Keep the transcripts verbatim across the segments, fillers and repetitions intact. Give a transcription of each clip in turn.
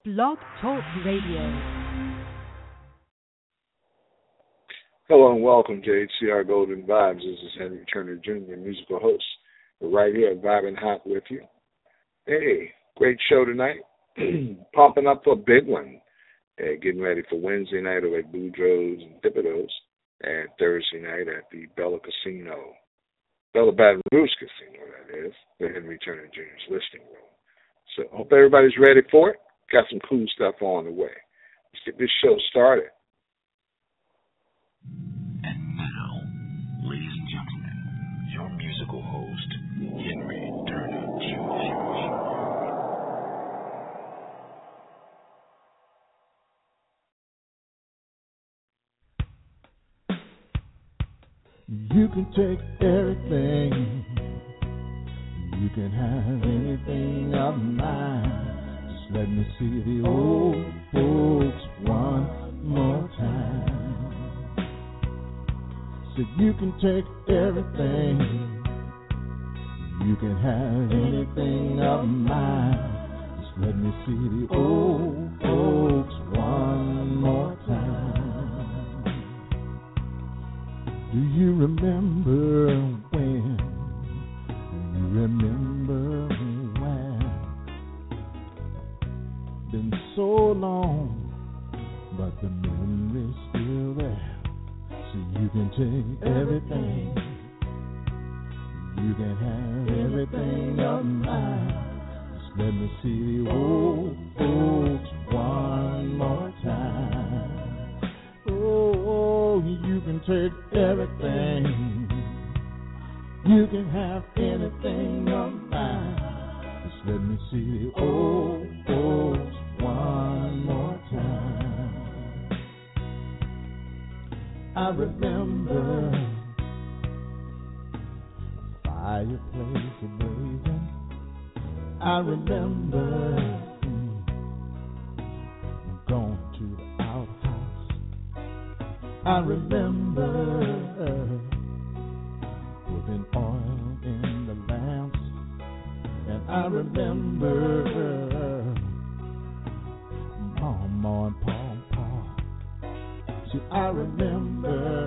Blog Talk Radio. Hello and welcome to H C R Golden Vibes. This is Henry Turner Junior, musical host. We're right here vibing hot with you. Hey, great show tonight. Pumping up for a big one. Hey, getting ready for Wednesday night over at Boudreaux's and Thibodeau's, and Thursday night at the Bella Casino. Bella Baton Rouge Casino, that is, the Henry Turner Junior's listing room. So hope everybody's ready for it. Got some cool stuff on the way. Let's get this show started. And now, ladies and gentlemen, your musical host, Henry Turner Junior You can take everything, you can have anything of mine. Just let me see the old folks one more time. So you can take everything, you can have anything of mine. Just let me see the old folks one more time. Do you remember when? Do you remember when? Been so long, but the memory's still there. So you can take everything, you can have everything of mine. Just let me see the old folks one more time. Oh, you can take everything, you can have anything of mine. Just let me see the old folks one more time. I remember the fireplace blazing. I remember going to the outhouse. I remember putting oil in the lamps, and I remember Mama and Papa. See, I remember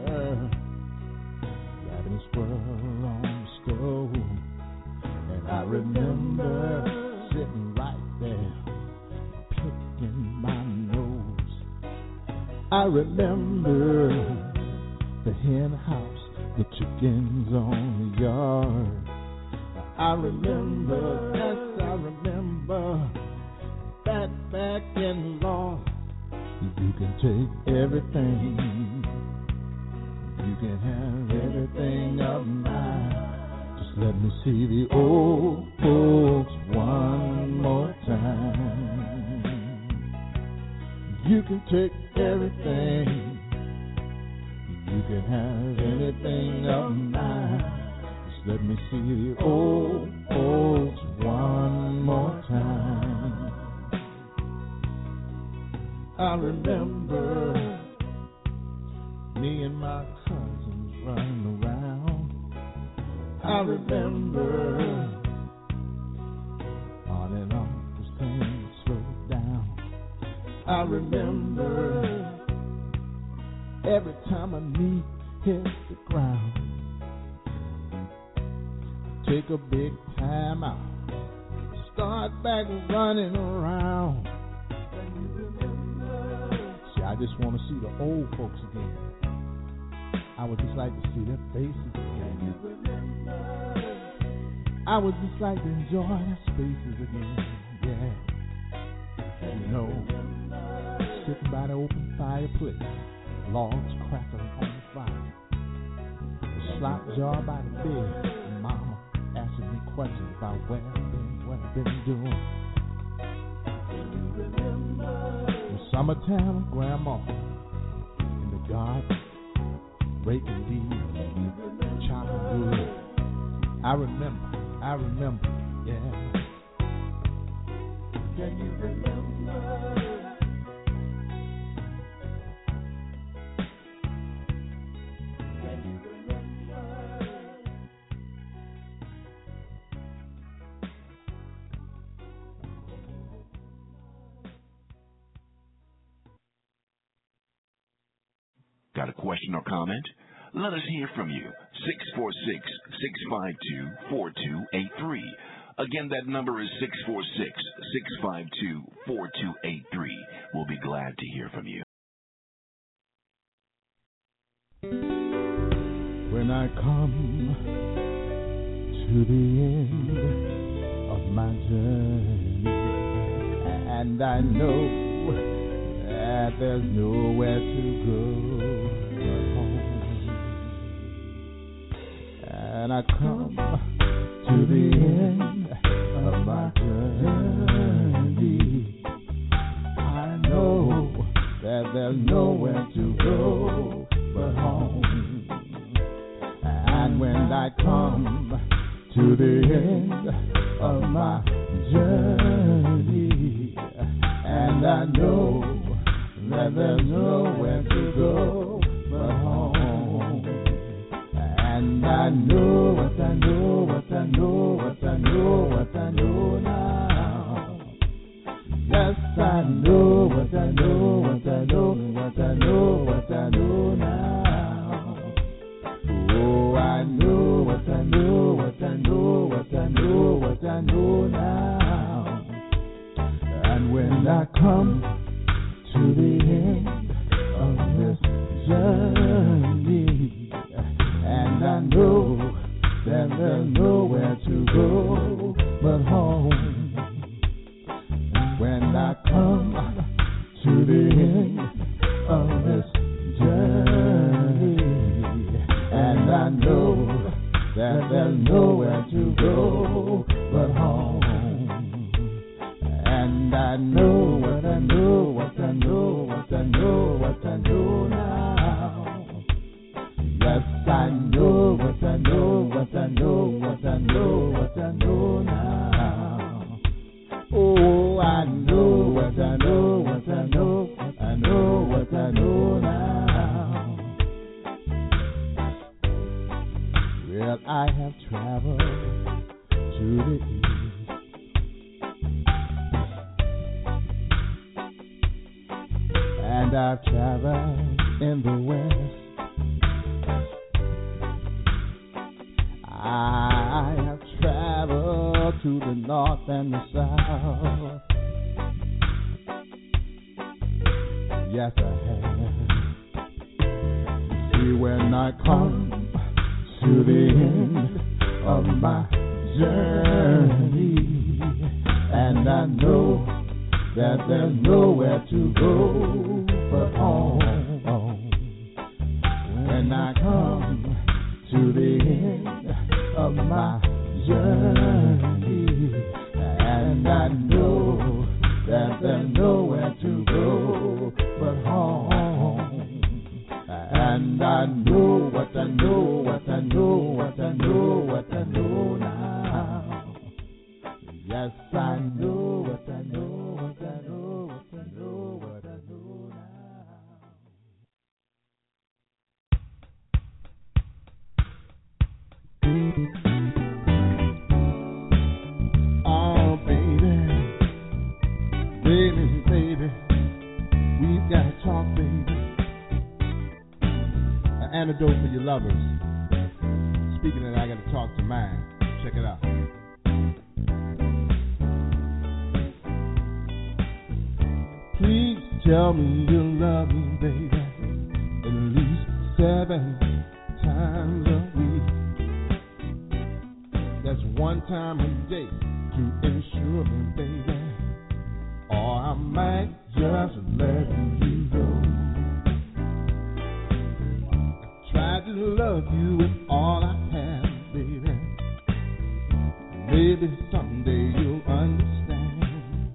grabbing a squirrel on the stove, and I remember sitting right there picking my nose. I remember the hen house, the chickens on the yard. I remember, yes, I remember that back in law. You can take everything, you can have everything of mine. Just let me see the old folks one more time. You can take everything, you can have anything of mine. Just let me see the old folks one more time. I remember me and my cousins running around. I remember on and off was saying slow down. I remember every time my knee hit the ground, take a big time out, start back running around. See, I just want to see the old folks again. I would just like to see their faces again. I would just like to enjoy their spaces again. Yeah. And you know, sitting by the open fireplace, logs crackling on the fire, the slop jar by the bed, and Mama asking me questions about where I've been, what I've been doing. The summertime with Grandma in the garden, raking leaves, chopping wood. I remember, I remember, yeah. Can you remember? Got a question or comment? Let us hear from you. six four six, six five two, four two eight three. Again, that number is six four six, six five two, four two eight three. We'll be glad to hear from you. When I come to the end of my journey, and I know that there's nowhere to go but home, and I come to the end of my journey, I know that there's nowhere to go but home. And when I come to the end of my journey, and I know that there's nowhere to go but home, and I know what I know, what I know, what I know, what I know now. Yes, I know what I know, what I know, what I know, what I know now. Oh, I know what I know, what I know, what I know, what I know now. And when I come to the end of this journey, and I know that there's nowhere to go but home. When I come to the end of this journey, and I know that there's nowhere to go but home. And I know what I know, what I know, what I know, what I know now. Yes, I know what I know, what I know, what I know, what I know now. Oh, I know what I know, what I know, I know what I know now. Well, I have traveled to the east, and I've traveled in the west. I have traveled to the north and the south. Yes, I have. See, when I come to the end of my journey, and I know that there's nowhere to go but home. When I come to the end of my journey, and I know that there's nowhere to go but home. And I know what I know, what I know, what I know, what I know now. Yes, I know what I know, what I know, what I know, what I know now. Oh, baby, baby, baby, we've got to talk, baby. An antidote for your lovers. Speaking of that, I got to talk to mine. Check it out. Please tell me you love me, baby, at least seven times a week. That's one time a day to ensure me, baby, or I might just let you go. I tried to love you with all I have, baby. Maybe someday you'll understand.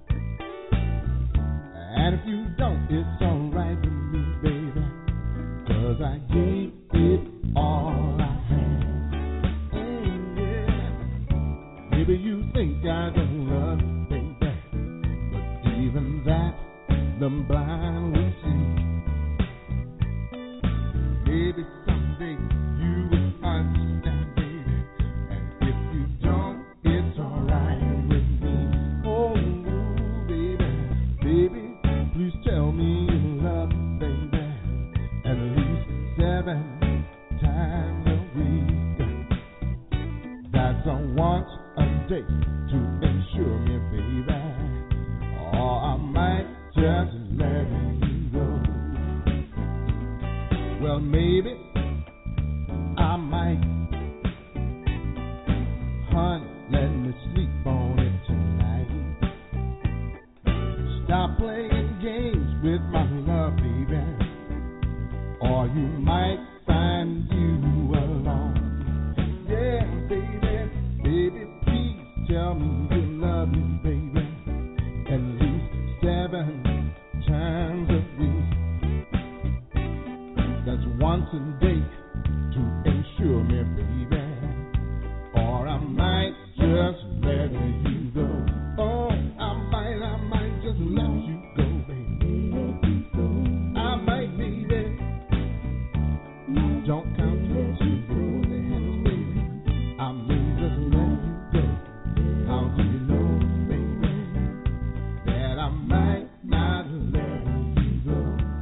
And if you don't, it's alright with me, baby, 'cause I gave it all I had. Mm, yeah. Maybe you think I don't love you, baby, but even that, the blind will see. Maybe someday you will understand, baby, and if you don't, it's alright with me. Oh, baby, baby, please tell me you love me, baby, at least just letting you go. Well, maybe I might, honey, let me sleep on it tonight. Stop playing games with my love, baby, or you might find you alone. Yeah, baby, baby, please tell me you love me, baby, at least seven times a week. That's once a day to ensure me, baby, or I might just let you go. Oh, I might, I might just let you go, baby. I might, baby. Don't count to two, baby. I may just let you go. How do you know, baby, that I might not let you go?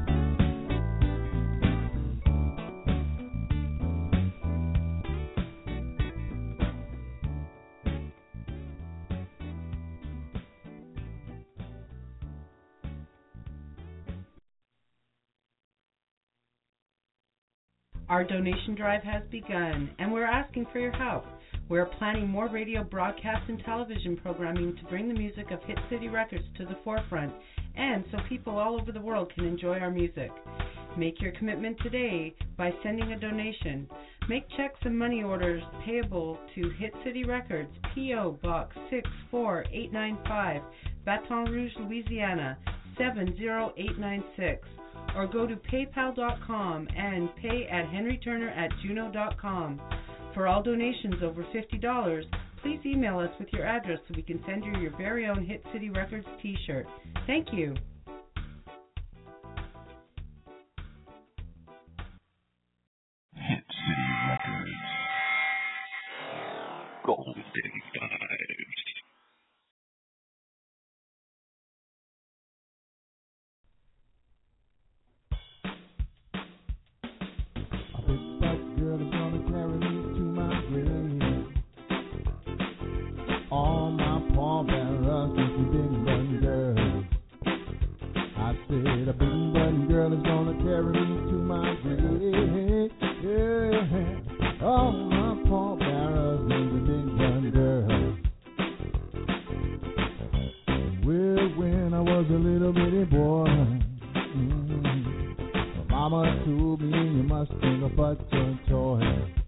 Our donation drive has begun, and we're asking for your help. We're planning more radio broadcasts and television programming to bring the music of Hit City Records to the forefront, and so people all over the world can enjoy our music. Make your commitment today by sending a donation. Make checks and money orders payable to Hit City Records, P O. Box six four eight nine five, Baton Rouge, Louisiana, seven zero eight nine six. Or go to paypal dot com and pay at henry turner at juno dot com. For all donations over fifty dollars, please email us with your address so we can send you your very own Hit City Records t-shirt. Thank you. Hit City Records. Golden Vibes. Girl is gonna carry me to my grave. All my pallbearers with the big button girl. I said a big button girl is gonna carry me to my grave. Yeah, all my pallbearers with the big button girl. Well, when I was a little bitty boy, mm-hmm, Mama told me you must bring a button toy.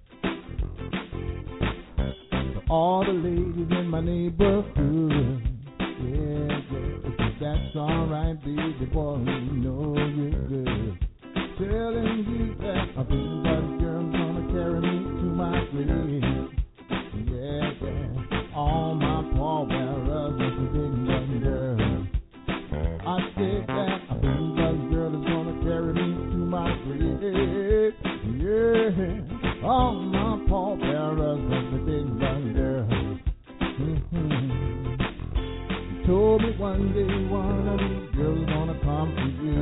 So all the ladies in my neighborhood, yeah, yeah, if that's alright, baby boy, you know you're good. Telling you that a big button girl's gonna carry me to my grave. Yeah, yeah, all my pallbearers with a big button girl. I said that a big button girl is gonna carry me to my grave. Yeah, all my pallbearers with the big button girl. Mm-hmm. You told me one day one of these girls gonna come for you.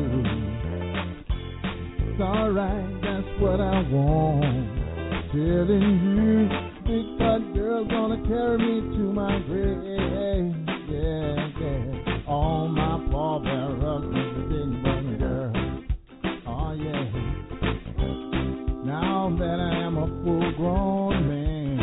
It's alright, that's what I want. Telling you, big button girl's gonna carry me to my grave. Yeah, yeah, all my pallbearers with the big button girl. Oh yeah. Now that I am a full-grown man,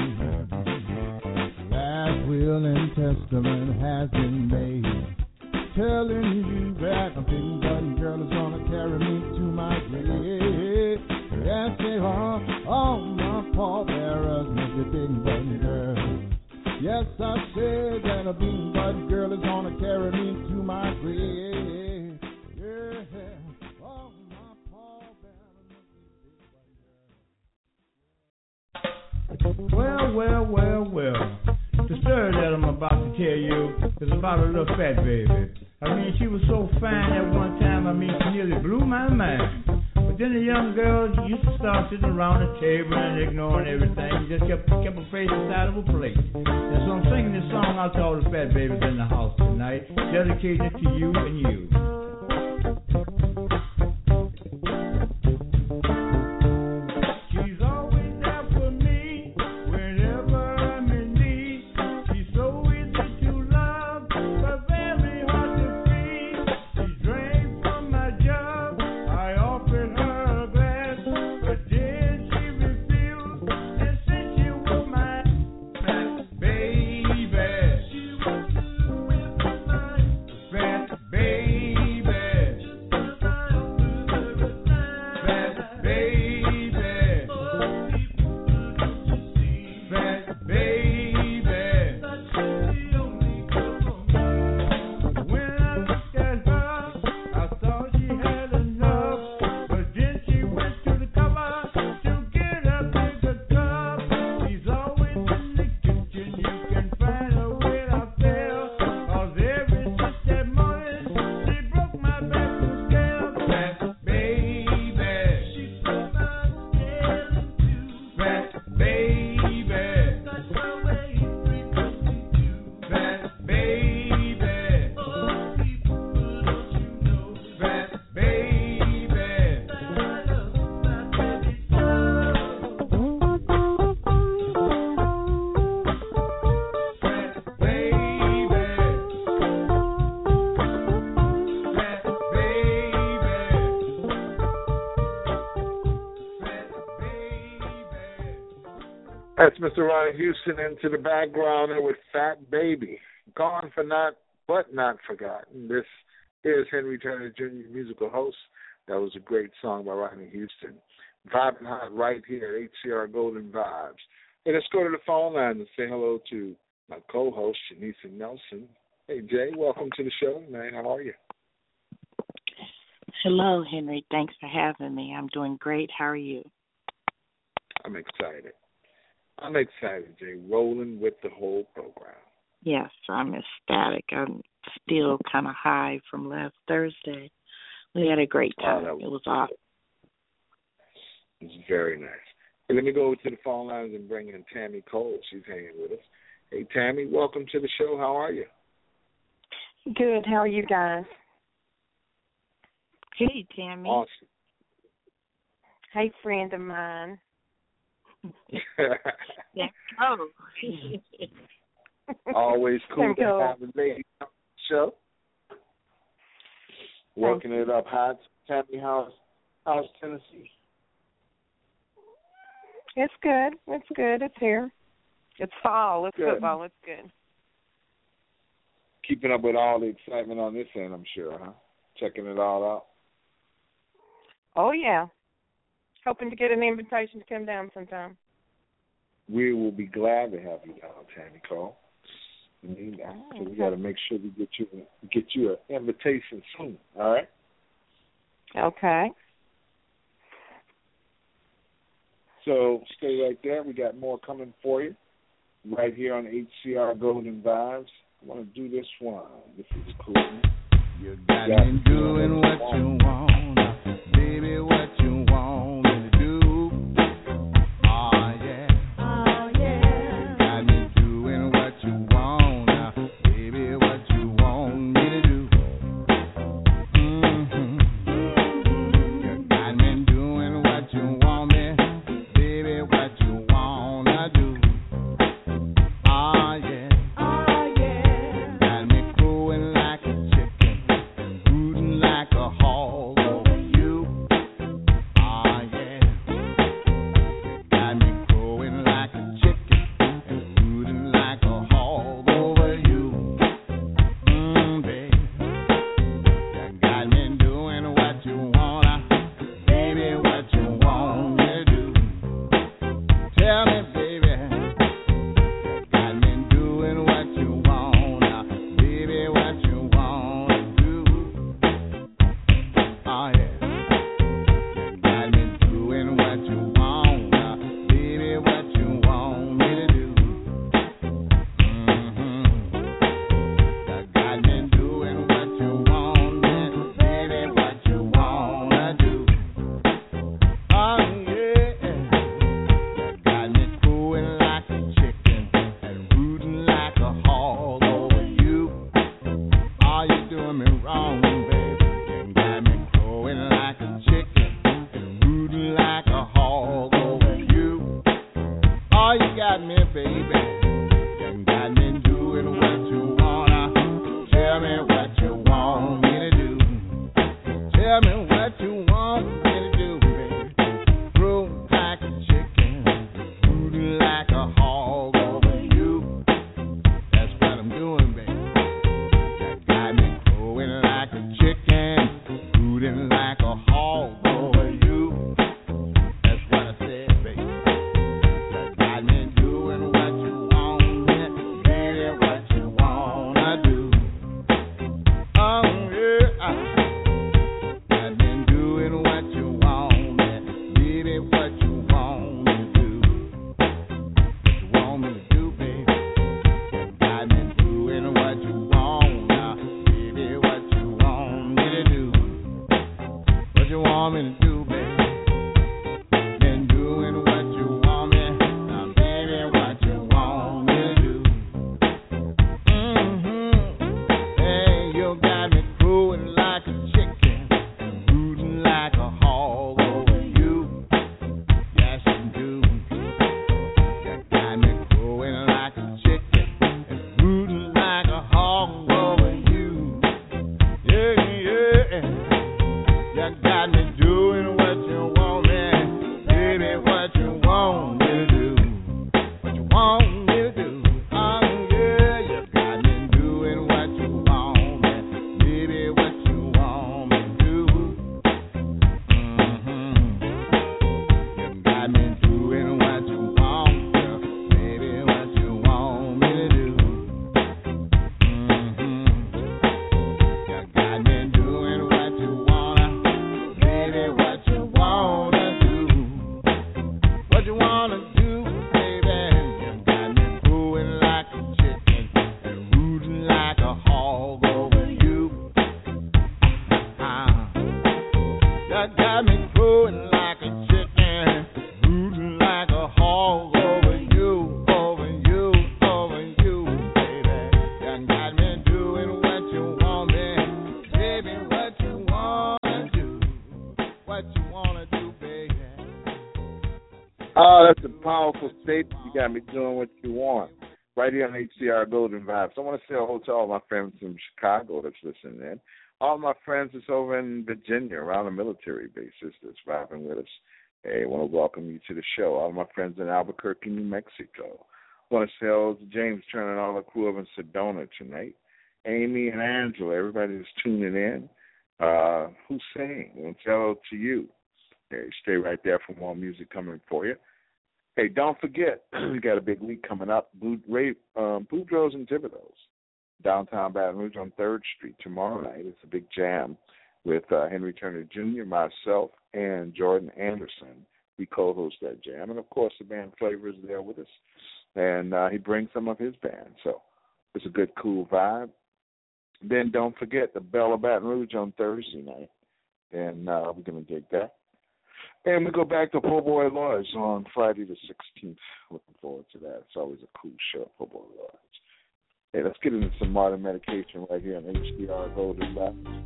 last will and testament has been made, telling you that a big button girl is gonna carry me to my grave. Yes, they are, all my pallbearers with the big button girl. Yes, I said that a big button girl is gonna carry me to my grave. Yeah, all my pallbearers with the big button girl. Well, well, well, well. The story that I'm about to tell you is about a little fat baby. I mean, she was so fine at one time, I mean, she nearly blew my mind. But then the young girls used to start sitting around the table and ignoring everything, just kept, kept her face inside of a plate. And so I'm singing this song out to all the fat babies in the house tonight, dedicated to you and you. She drank That's Mister Ronnie Houston into the background there with Fat Baby. Gone for not, but not forgotten. This is Henry Turner Junior, musical host. That was a great song by Ronnie Houston. Vibing hot right here at H C R Golden Vibes. And let's go to the phone line and say hello to my co-host, Janisa Nelson. Hey, Jay, welcome to the show, man. How are you? Hello, Henry. Thanks for having me. I'm doing great. How are you? I'm excited. I'm excited, Jay. Rolling with the whole program. Yes, I'm ecstatic. I'm still kind of high from last Thursday. We had a great time. Oh, was, it was awesome. It was very nice. Hey, let me go over to the phone lines and bring in Tammy Cole. She's hanging with us. Hey, Tammy, welcome to the show. How are you? Good. How are you guys? Hey, Tammy. Awesome. Hey, friend of mine. Yeah. Oh. Always cool to have a lady on the show. Working it up hot. Tammy, how's, how's Tennessee? It's good. It's good. It's here. It's fall. It's good. Football. It's good. Keeping up with all the excitement on this end, I'm sure, huh? Checking it all out. Oh, yeah. Hoping to get an invitation to come down sometime. We will be glad to have you down, Tammy Cole. I mean, oh, so okay. we got to make sure we get you get you an invitation soon. All right. Okay. So stay right there. We got more coming for you right here on H C R Golden Vibes. I want to do this one. This is cool. You got me doing what you want, baby, what you want me to do. Oh, yeah. Oh, yeah. You got me doing what you want, baby, what you want me to do. Mm-hmm. You got me doing what you want me, baby, what you want to do. Oh, yeah. Oh, yeah. Got me crowing like a chicken, rooting like a hog over you. Oh, yeah. You got me crowing like a chicken and rooting like a hog over you. Mmm, baby. You got me doing what you wanna, baby, what you want me to do. Tell me, baby. You got me doing what you wanna, baby, what you wanna do. Oh, yeah. You got me doing what you wanna, baby, what you want me to do. Mm-hmm. You got me doing what you want, baby, what you wanna do. Oh, yeah. You got me crowing like a chicken and rooting like a hog over you. Oh, you doing me wrong, baby. You got me crowing like a chicken and rooting like a hog over you. Oh, you got me, baby. You got me doing what you wanna. Tell me what you want me to do. Tell me what you want me to do, baby. Crow like a chicken, rooting like a hog over you. That's what I'm doing, baby. You got me crowing like a chicken, rooting like a hog over you. That's what I said, baby. You got me doing what you want, baby, what you wanna do. Oh, yeah. Got me doing what you want, baby, what you want me to do. What you want me to do, baby. You got me doing what you want, baby, what you want me to do. What you want me to do, baby. Been doing what you want me, now, baby, what you want me to do. Mm-hmm. Hey, you got me crowing like a chicken and rooting like a hog over you. Yes, you do. You got me crowing like a chicken and rooting like a hog over you. Yeah, yeah. You got me doing what you want me, baby, what you want me to do. Oh, that's a powerful statement. You got me doing what you want. Right here on H C R Golden Vibes. I want to say hello to all my friends from Chicago that's listening in. All my friends that's over in Virginia around the military bases that's vibing with us. Hey, I want to welcome you to the show. All my friends in Albuquerque, New Mexico. I want to say hello to James Turner and all the crew over in Sedona tonight. Amy and Angela, everybody that's tuning in. Uh, Hussein, I want to say hello to you. Hey, stay right there for more music coming for you. Hey, don't forget, we got a big week coming up. Blue, um, Boudreaux's and Thibodeau's, downtown Baton Rouge on third Street tomorrow night. It's a big jam with uh, Henry Turner Junior, myself, and Jordan Anderson. We co-host that jam. And, of course, the band Flavor is there with us. And uh, he brings some of his band. So it's a good, cool vibe. Then don't forget the Bell of Baton Rouge on Thursday night. And uh, we're going to dig that. And we go back to Po' Boy Lodge on Friday the sixteenth. Looking forward to that. It's always a cool show, Po' Boy Lodge. Hey, let's get into some modern medication right here on H D R Golden Vibes.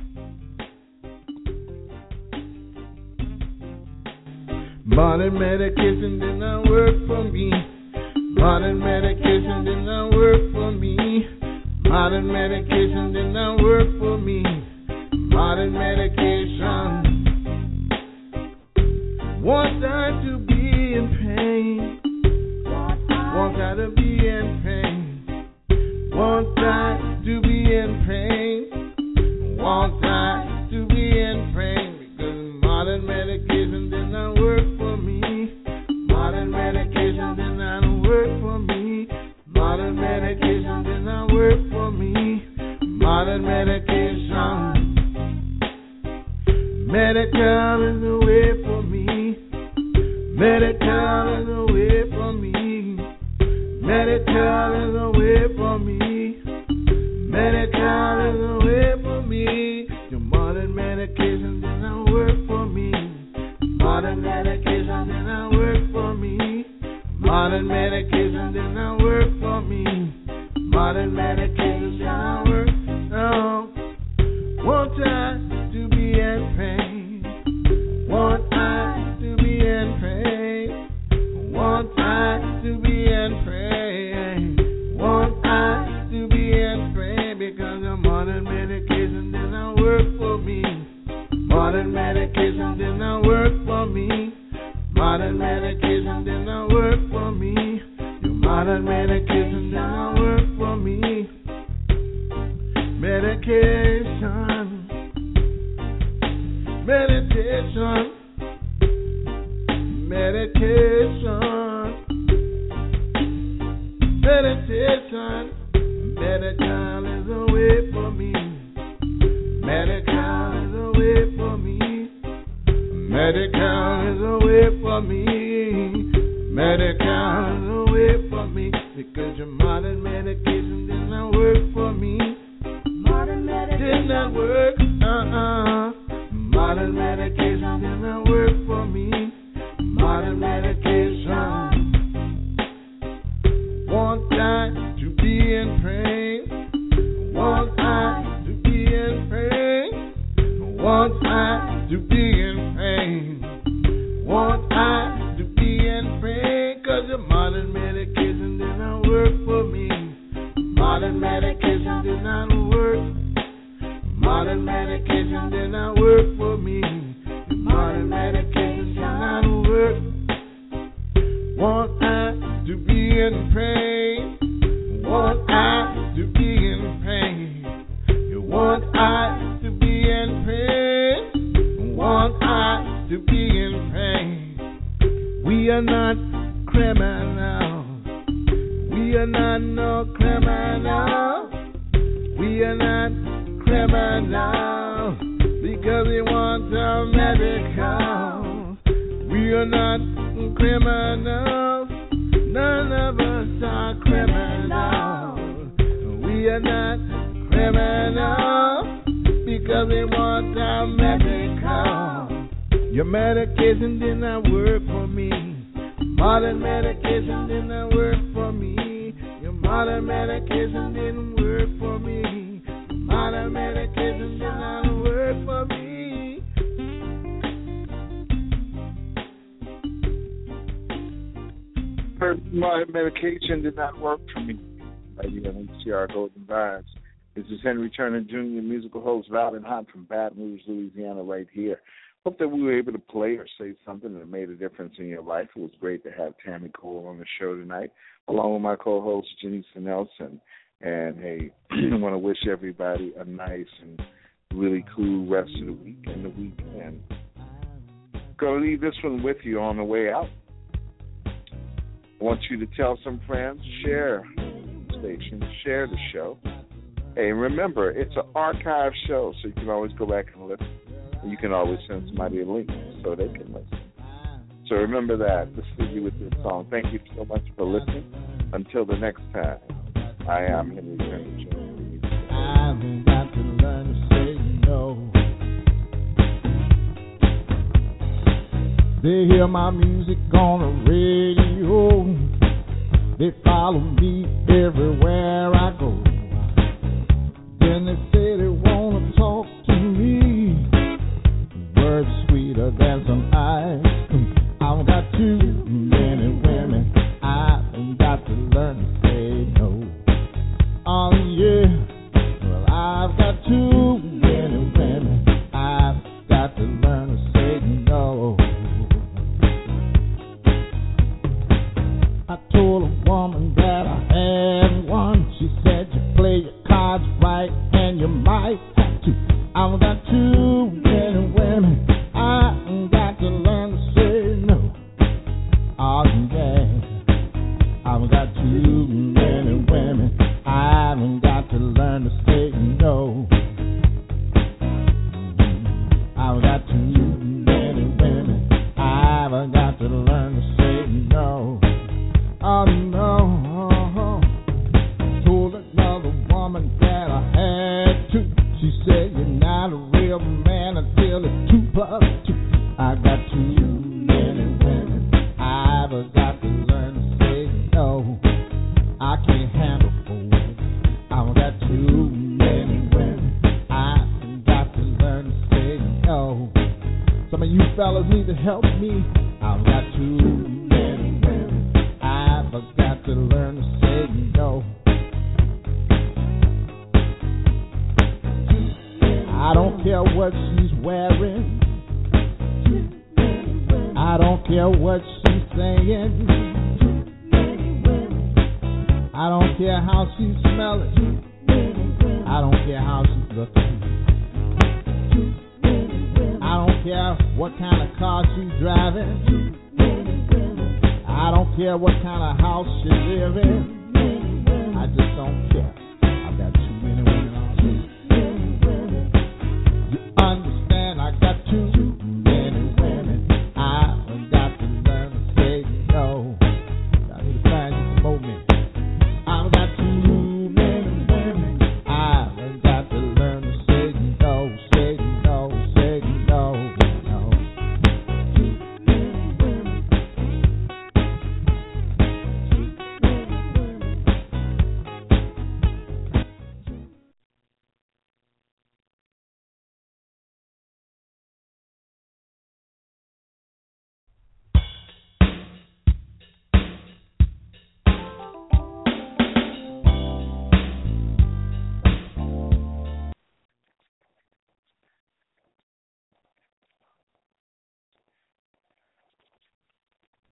Modern medication did not work for me. Modern medication did not work for me. Modern medication did not work for me. Modern medication. Want I to be in pain. Want I to be in pain. Want I to be in pain. Want I to be in pain. Because modern medication did not work for me. Modern medication did not work for me. Modern medication did not work for me. Modern medication. Medical is the way for me. Medical is the way for me. Medical is the way for me. Medical is the way for me. Your modern medication did not work for me. Modern medication did not work for me. Modern medication did not work for me. Modern medication did not work. No. Want I to be in pain? Want I to be in pain? Want I to be in pain? Want I to be in pain? Because the modern medication did not work for me. Modern medication did not work for me. Modern medication did not work for me. Your modern medication did not work for me. Medication, meditation, medication, meditation. Medical is a way for me. Medical is a way for me. Medical is a way for me. Medical is a way for me. Because your modern medication did not work for me. Modern medication did not work. Uh-uh. Modern medication did not work for me. Modern medication. Want I to be in pain? Want I to be in pain? Want I to be in pain? Want I to be in pain? Cause your modern medication did not work for me. Modern medication did not work. Modern medication did not work for me. Modern medication did not work. Want I to be in pain? Want I to be in pain? You want I to be in pain? Want I to be in pain? We are not criminals. We are not no criminals. We are not criminals because we want our medical. We are not criminals. None of us are criminals. We are not criminals because we want our medical. Your medication did not work for me. Modern medication did not work for me. Your modern medication didn't work for me. Modern medication did not work for me. My medication did not work for me. Right here on C R Golden Vibes. This is Henry Turner Junior, musical host, Valvin Hot from Baton Rouge, Louisiana, right here. Hope that we were able to play or say something that made a difference in your life. It was great to have Tammy Cole on the show tonight, along with my co-host, Janisa Nelson. And, hey, I want to wish everybody a nice and really cool rest of the week and the weekend. Going to leave this one with you on the way out. I want you to tell some friends, share the station, share the show. Hey, remember, it's an archive show, so you can always go back and listen. And you can always send somebody a link so they can listen. So remember that. Let's leave you with this song. Thank you so much for listening. Until the next time, I am Henry Turner Junior I've got to learn to say no. They hear my music on the radio. They follow me everywhere I go. Then they say they want to talk to me. Words sweeter than some ice cream. I've got too many women. I've got to learn to say no. Oh yeah. Well, I've got too many women. I've got to learn to say no. I told a woman that I had one. She said you play your cards right and you might have to. I've got too many women. I've got to learn to say no. Oh yeah. I've got too many women. I've got to learn to say no. I've got too many women. I've got to learn to say no. Oh no. Told another woman that I had to. She said you're not a real man until it's two plus two. I got too many women. I've got to learn to say no. I can't handle fools. I've got too many women. I've got to learn to say no. Some of you fellas need to help me. I've got too many women. I've got to learn to say no. I don't care what she's wearing. I don't care what she's saying. I don't care how she's smelling. I don't care how she's looking. I don't care what kind of car she's driving. I don't care what kind of house she lives in. I just don't care.